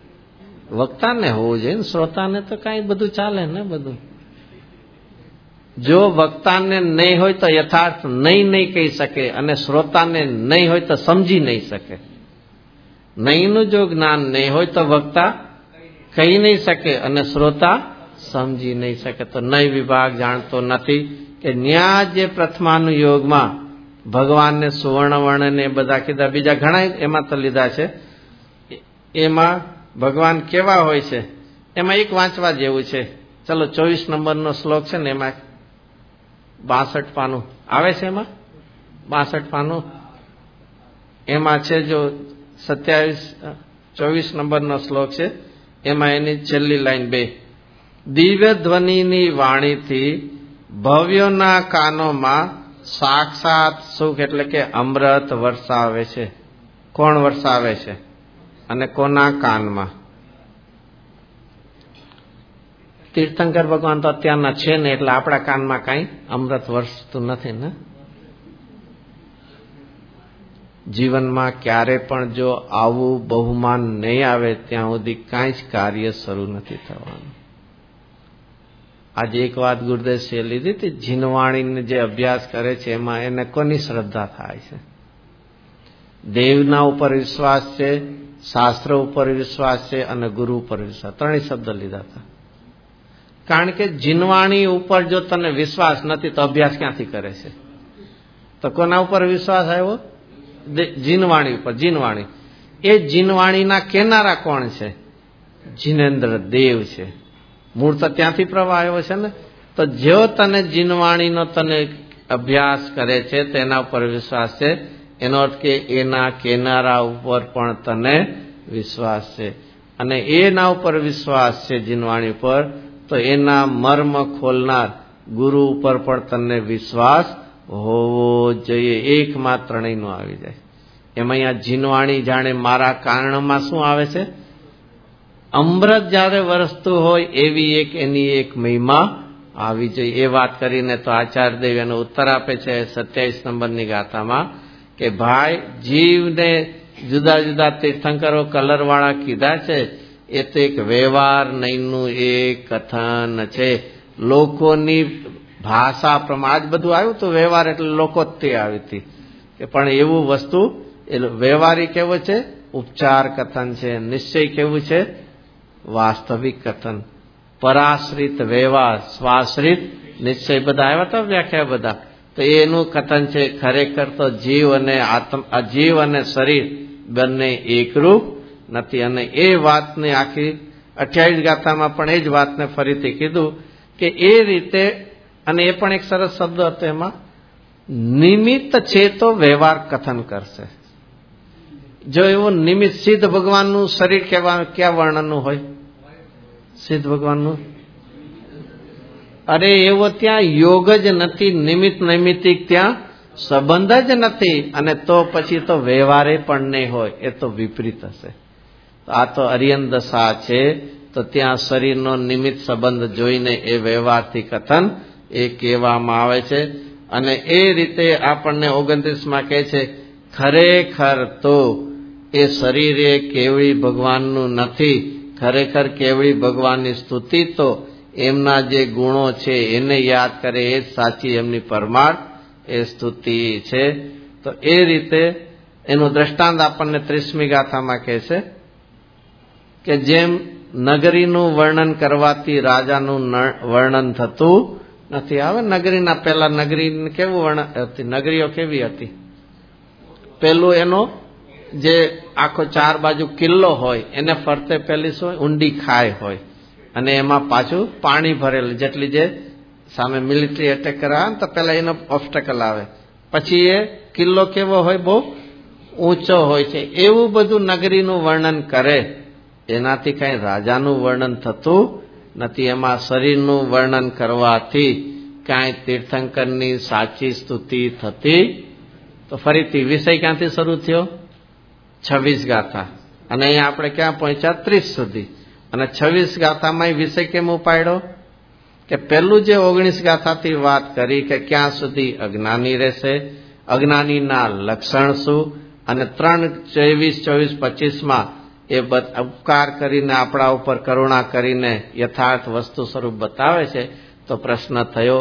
વક્તાને હોવું જોઈએ ને. શ્રોતાને તો કાંઈ બધું ચાલે ને. બધું જો વક્તાને નહીં હોય તો યથાર્થ નહીં કહી શકે, અને શ્રોતાને નહીં હોય તો સમજી નહીં શકે. નહીંનું જો જ્ઞાન નહીં હોય તો વક્તા કહી નહીં શકે અને શ્રોતા સમજી નહીં શકે. તો નય વિભાગ જાણતો નથી કે ન્યા જે પ્રથમાનું યોગમાં ભગવાનને સુવર્ણ વર્ણને બધા કીધા, બીજા ઘણા એમાં તો લીધા છે. એમાં ભગવાન કેવા હોય છે એમાં એક વાંચવા જેવું છે. ચલો 24 નંબરનો શ્લોક છે ને, એમાં 62 પાનું આવે છે. એમાં 62 પાનું એમાં છે. જો 24 નંબરનો શ્લોક છે, એમાં એની છેલ્લી લાઈન 2, દિવ્ય ધ્વનિની વાણીથી ભવ્યોના કાનોમાં સાક્ષાત સુખ એટલે કે અમૃત વરસાવે છે. કોણ વરસાવે છે અને કોના કાનમાં? તીર્થંકર ભગવાન તો અત્યારના છે ને, એટલે આપણા કાનમાં કાંઈ અમૃત વરસતું નથી ને. જીવનમાં ક્યારે પણ જો આવું બહુમાન નહીં આવે ત્યાં સુધી કાંઈ જ કાર્ય શરૂ નથી થવાનું. આજે એક વાત ગુરુદેવસિંહે લીધી હતી, જીનવાણીને જે અભ્યાસ કરે છે એમાં એને કોની શ્રદ્ધા થાય છે? દેવના ઉપર વિશ્વાસ છે, શાસ્ત્ર ઉપર વિશ્વાસ છે અને ગુરુ ઉપર વિશ્વાસ. ત્રણેય શબ્દ લીધા હતા. કારણ કે જીનવાણી ઉપર જો તને વિશ્વાસ નથી તો અભ્યાસ ક્યાંથી કરે છે? તો કોના ઉપર વિશ્વાસ આવ્યો? જીનવાણી ઉપર. જીનવાણી, એ જીનવાણીના કેનારા કોણ છે? જીનેન્દ્ર દેવ છે. મૂળ તો ત્યાંથી પ્રવાહ આવ્યો છે ને. તો જો તને જીનવાણીનો તને અભ્યાસ કરે છે તેના ઉપર વિશ્વાસ છે, એનો અર્થ કે એના કેનારા ઉપર પણ તને વિશ્વાસ છે. અને એના ઉપર વિશ્વાસ છે જીનવાણી ઉપર, તો એના મર્મ ખોલનાર ગુરુ ઉપર પણ તને વિશ્વાસ હોવો જોઈએ. એકમાં ત્રણેયનો આવી જાય. એમાં અહીંયા જીનવાણી જાણે મારા કારણમાં શું આવે છે? અમૃત જયારે વરસતું હોય એવી એક એની એક મહિમા આવી જોઈએ. એ વાત કરીને તો આચાર્ય દેવ એનો ઉત્તર આપે છે 27 નંબરની ગાથામાં કે ભાઈ, જીવને જુદા જુદા તીર્થંકરો કલરવાળા કીધા છે, એ તો એક વ્યવહાર નહીંનું એક કથન છે. લોકોની ભાષા પ્રમાણે આજ બધું આવ્યું તો વ્યવહાર એટલે લોકોત્તી આવી હતી, કે પણ એવું વસ્તુ એ વ્યવહારિક કેવો છે? ઉપચાર કથન છે. નિશ્ચય કેવું છે? વાસ્તવિક કથન. પરાશ્રિત વ્યવહાર, સ્વાશ્રિત નિશ્ચય બધા આવ્યા હતા વ્યાખ્યા બધા. તો એનું કથન છે. ખરેખર તો જીવ અને શરીર બંને એકરૂપ નથી. અને એ વાતને આખી 28 ગાથામાં પણ એ જ વાતને ફરીથી કીધું કે એ રીતે. અને એ પણ એક સરસ શબ્દ હતો એમાં, નિમિત્ત છે તો વ્યવહાર કથન કરશે. જો એવું નિમિત્ત, સિદ્ધ ભગવાનનું શરીર ક્યાં વર્ણનનું હોય? સિદ્ધ ભગવાનનું, અરે એવો ત્યાં યોગ જ નથી, નિમિત્ત નૈમિત્તિક ત્યાં સંબંધ જ નથી. અને તો પછી તો વ્યવહારે પણ નહીં હોય, એ તો વિપરીત હશે. આ તો અરિયન દશા છે. તો ત્યાં શરીરનો નિમિત્ત સંબંધ જોઈને એ વ્યવહારથી કથન એ કહેવામાં આવે છે. અને એ રીતે આપણને 29માં કહે છે, ખરેખર તો એ શરીર એ કેવળી ભગવાનનું નથી. ખરેખર કેવળી ભગવાનની સ્તુતિ તો એમના જે ગુણો છે એને યાદ કરે એ જ સાચી એમની પરમાર્થ એ સ્તુતિ છે. તો એ રીતે એનું દ્રષ્ટાંત આપણને 30મી ગાથામાં કહે છે કે જેમ નગરીનું વર્ણન કરવાથી રાજાનું વર્ણન થતું નથી. હવે નગરીના પહેલા નગરી કેવું વર્ણન હતી? નગરીઓ કેવી હતી? પેલું એનો જે આખો 4 બાજુ કિલ્લો હોય એને ફરતે પેલી શું હોય? ઊંડી ખાઈ હોય. અને એમાં પાછું પાણી ભરેલું. જેટલી જે સામે મિલિટરી એટેક કરવા ને તો પેલા એનો ઓબ્સ્ટેકલ આવે. પછી એ કિલ્લો કેવો હોય? બહુ ઊંચો હોય છે. એવું બધું નગરીનું વર્ણન કરે. એનાથી કઈ રાજાનું વર્ણન થતું નથી. એમાં શરીરનું વર્ણન કરવાથી કાંઈ તીર્થંકરની સાચી સ્તુતિ થતી. તો ફરીથી વિષય ક્યાંથી શરૂ થયો? 26 ગાથા. અને અહીંયા આપણે ક્યાં પહોંચ્યા? 30 સુધી. અને 26 ગાથામાં વિષય કેમ ઉપાડ્યો? કે પેલું જે 19 ગાથાથી વાત કરી કે ક્યાં સુધી અજ્ઞાની રહેશે, અજ્ઞાનીના લક્ષણ શું, અને 3, 24, 25માં એ ઉપકાર કરીને આપણા ઉપર કરુણા કરીને યથાર્થ વસ્તુ સ્વરૂપ બતાવે છે. તો પ્રશ્ન થયો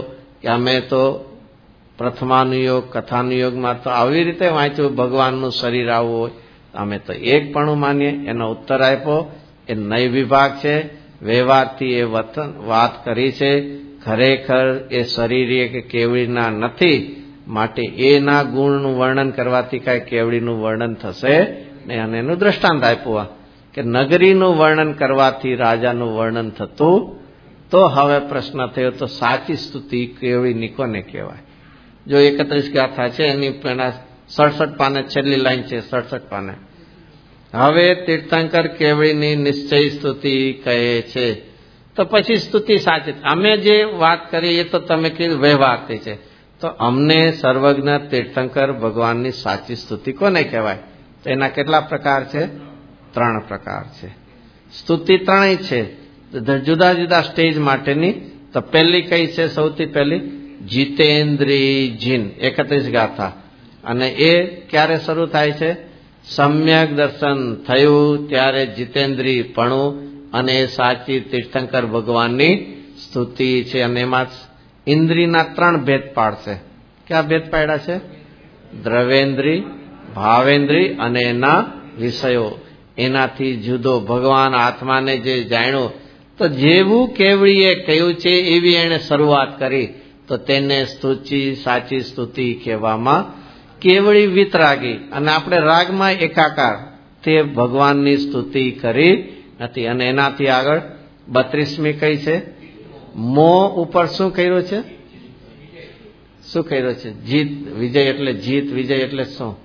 કે અમે તો પ્રથમાનુયોગ કથાનુયોગમાં તો આવી રીતે વાંચ્યું ભગવાનનું શરીર આવવું હોય, અમે તો એકપણું માનીએ. એનો ઉત્તર આપ્યો એ નય વિભાગ છે. વ્યવહારથી એ વાત કરી છે. ખરેખર એ શરીરીય કે કેવડીના નથી, માટે એના ગુણનું વર્ણન કરવાથી કાંઈ કેવડીનું વર્ણન થશે નહીં. અને એનું દ્રષ્ટાંત આપ્યું કે નગરીનું વર્ણન કરવાથી રાજાનું વર્ણન થતું. તો હવે પ્રશ્ન થયો તો સાચી સ્તુતિ કેવડીની કોને કહેવાય? જો 31 ગાથા છે એની પેલા 67 પાને છેલ્લી લાઈન છે, 67 પાને. હવે તીર્થંકર કેવડીની નિશ્ચય સ્તુતિ કહે છે. તો પછી સ્તુતિ સાચી. અમે જે વાત કરી એ તો તમે કીધું વ્યવહારથી છે. તો અમને સર્વજ્ઞ તીર્થંકર ભગવાનની સાચી સ્તુતિ કોને કહેવાય? તો એના કેટલા પ્રકાર છે? 3 પ્રકાર છે. સ્તુતિ 3 છે, જુદા જુદા સ્ટેજ માટેની. તો પહેલી કઈ છે? સૌથી પહેલી જીતેન્દ્રી જીન 31 ગાથા. અને એ ક્યારે શરૂ થાય છે? સમ્યક દર્શન થયું ત્યારે જીતેન્દ્રી પણું, અને એ સાચી તીર્થંકર ભગવાનની સ્તુતિ છે. અને એમાં ઇન્દ્રિયના 3 ભેદ પાડશે. ક્યાં ભેદ પાડ્યા છે? દ્રવેન્દ્રી, ભાવેન્દ્રી અને એના વિષયો. એનાથી જુદો ભગવાન આત્માને જે જાણ્યો, તો જેવું કેવડીએ કહ્યું છે એવી એણે શરૂઆત કરી, તો તેને સ્તુતિ સાચી સ્તુતિ કહેવામાં. કેવડી વિતરાગી અને આપણે રાગમાં એકાકાર, તે ભગવાનની સ્તુતિ કરી નથી. અને એનાથી આગળ 32મી કઈ છે? મોહ ઉપર શું કર્યું છે? શું કર્યું છે? જીત વિજય. એટલે જીત વિજય એટલે શું?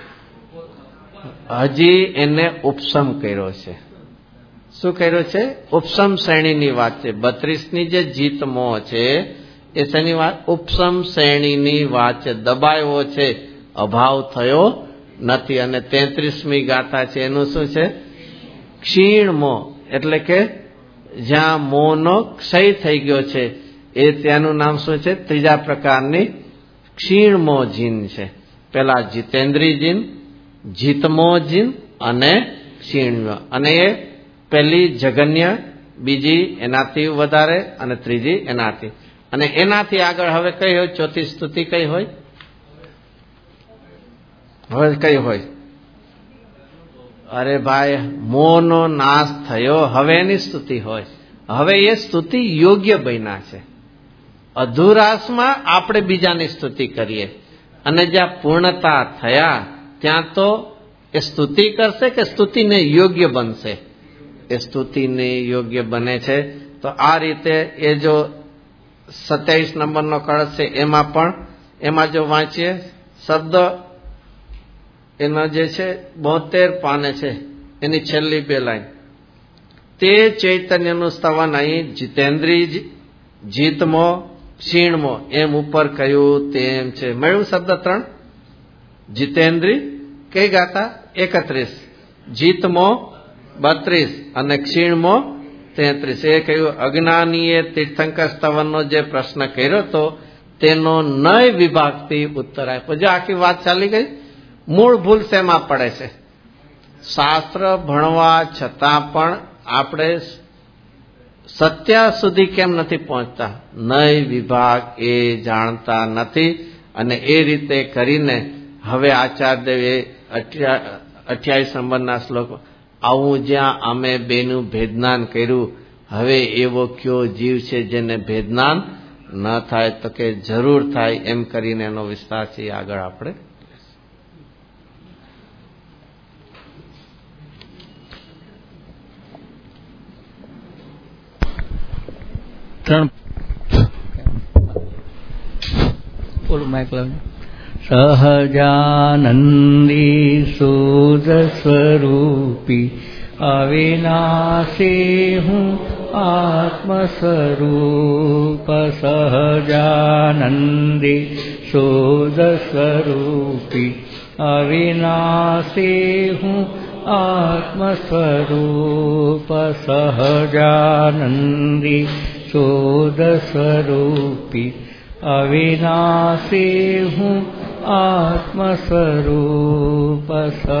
હજી એને ઉપસમ કર્યો છે. શું કર્યો છે? ઉપસમ શ્રેણીની વાત છે. 32ની જે જીત મોહ છે એ શેની વાત? ઉપસમ શ્રેણીની વાત છે. દબાયો છે, અભાવ થયો નથી. અને 33મી ગાથા છે એનું શું છે? ક્ષીણ મોહ. એટલે કે જ્યાં મોહનો ક્ષય થઈ ગયો છે એ ત્યાંનું નામ શું છે? ત્રીજા પ્રકારની ક્ષીણ મોહ જીન છે. પેલા જીતેન્દ્રી જીન, જીતમોહ જીન અને ક્ષીણ મોહ. અને એ પહેલી જગન્ય, બીજી એનાથી વધારે અને ત્રીજી એનાથી. અને એનાથી આગળ હવે કઈ હોય? ચોથી સ્તુતિ કઈ હોય? હવે કઈ હોય? અરે ભાઈ, મોહનો નાશ થયો, હવે એની સ્તુતિ હોય. હવે એ સ્તુતિ યોગ્ય બન્યા છે. અધુરાસમાં આપણે બીજાની સ્તુતિ કરીએ, અને જ્યાં પૂર્ણતા થયા ત્યાં તો એ સ્તુતિ કરશે કે સ્તુતિને યોગ્ય બનશે? એ સ્તુતિને યોગ્ય બને છે. તો આ રીતે એ જો 27 નંબરનો કળશ છે એમાં પણ, એમાં જો વાંચીએ શબ્દ એનો જે છે 72 પાને છે, એની છેલ્લી 2 લાઈન. તે ચૈતન્યનું સ્તવન અહીં જીતેન્દ્રી, જીતમો, ક્ષીણમો એમ ઉપર કહ્યું તેમ છે. મળ્યું શબ્દ 3? જીતેન્દ્રી કઈ ગાથા? 31, જીતમો 32 અને ક્ષીણમો 33. એ કહ્યું અજ્ઞાનીએ તીર્થંકર સ્તવનનો જે પ્રશ્ન કર્યો તો તેનો નય વિભાગથી ઉત્તર આપ્યો. જો આખી વાત ચાલી ગઈ. મૂળ ભૂલ શેમાં પડે છે? શાસ્ત્ર ભણવા છતાં પણ આપણે સત્ય સુધી કેમ નથી પહોંચતા? નય વિભાગ એ જાણતા નથી. અને એ રીતે કરીને હવે આચાર્યદેવે 28 નંબરના શ્લોક, આવું જ્યાં અમે બેનું ભેદનાન કર્યું, હવે એવો કયો જીવ છે જેને ભેદનાન ન થાય? તો કે જરૂર થાય. એમ કરીને એનો વિસ્તાર છે આગળ આપણે. સહજાનંદી શુદ્ધ સ્વરૂપી અવિનાશી હું આત્મ સ્વરૂપ. સહજાનંદી શુદ્ધ સ્વરૂપી અવિનાશી હું આત્મ સ્વરૂપ. સહજાનંદી શુદ્ધ સ્વરૂપી અવિનાશી હું આત્મ સ્વરૂપ.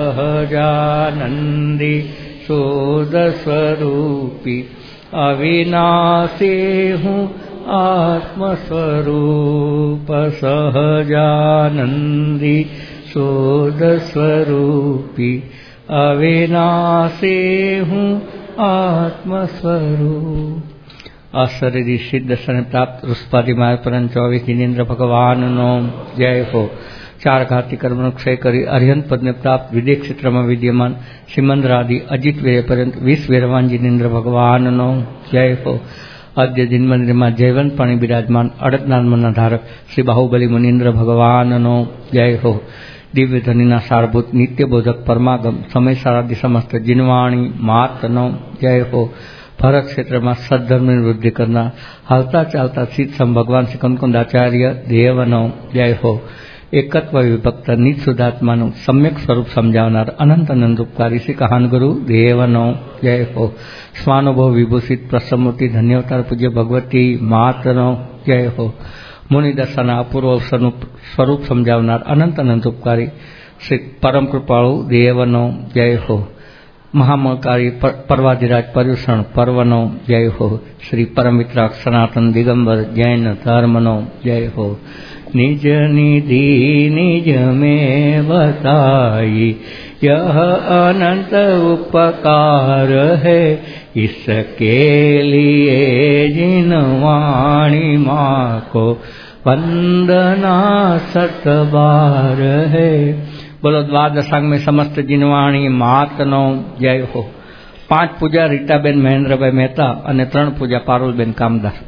સહજાનંદી શુદ્ધ સ્વરૂપી અવિનાશી હું आत्मस्वरूप सहजानंदी शोध स्वरूपी अविनाशी हूँ आत्मस्वरूप। अशरीरी सिद्ध सन प्राप्त रुष्पादी माय परम 24 जिनेन्द्र भगवान नो जय हो। चार घाती कर्म क्षय करी अरिहंत पद ने प्राप्त विदेश क्षेत्र में विद्यमान सिमंद्रादि अजित वीर पर्यंत 20 वीरवान जिनेन्द्र भगवान नो जय हो। अद्य दिन मंदिर में जयवंत पाणी विराजमान अड़कनाथ मन धारक श्री बाहुबली मुनीन्द्र भगवान नो जय हो। दिव्य धनीना सारभूत नित्य बोधक परमागम समय सारादि समस्त जिनवाणी मात नो जय हो। भरत क्षेत्र में सद्धर्म वृद्धि करना हालता चालता सीत सम भगवान श्री कंकुंडाचार्य देव नो जय हो। एकत्व विभक्त निज शुद्धात्मा सम्यक स्वरूप समझावनार अनंत अनंतोपकारी श्री कहान गुरु देव नो जय हो। स्वानुभव विभूषित प्रसन्नमूर्ति धन्यवतार पूज्य भगवती मात नो जय हो। मुनि दर्शन अपूर्व स्वरूप समझावनार अनंत अनंतोपकारी श्री परम कृपाळु देव नो जय हो। महामंगलकारी पर्वाधिराज पर्युषण पर्व नो जय हो। श्री परमित्राक सनातन दिगंबर जैन धर्म नो जय हो। निज निधि निज में बताई यह अनंत उपकार है, इसके लिए जिन वाणी माँ को वंदना 7 बार है। बोलो द्वादशांग में समस्त जिनवाणी मात नो जय हो। 5 पूजा रीटाबेन महेंद्रभाई मेहता और 3 पूजा पारुलबेन कामदार।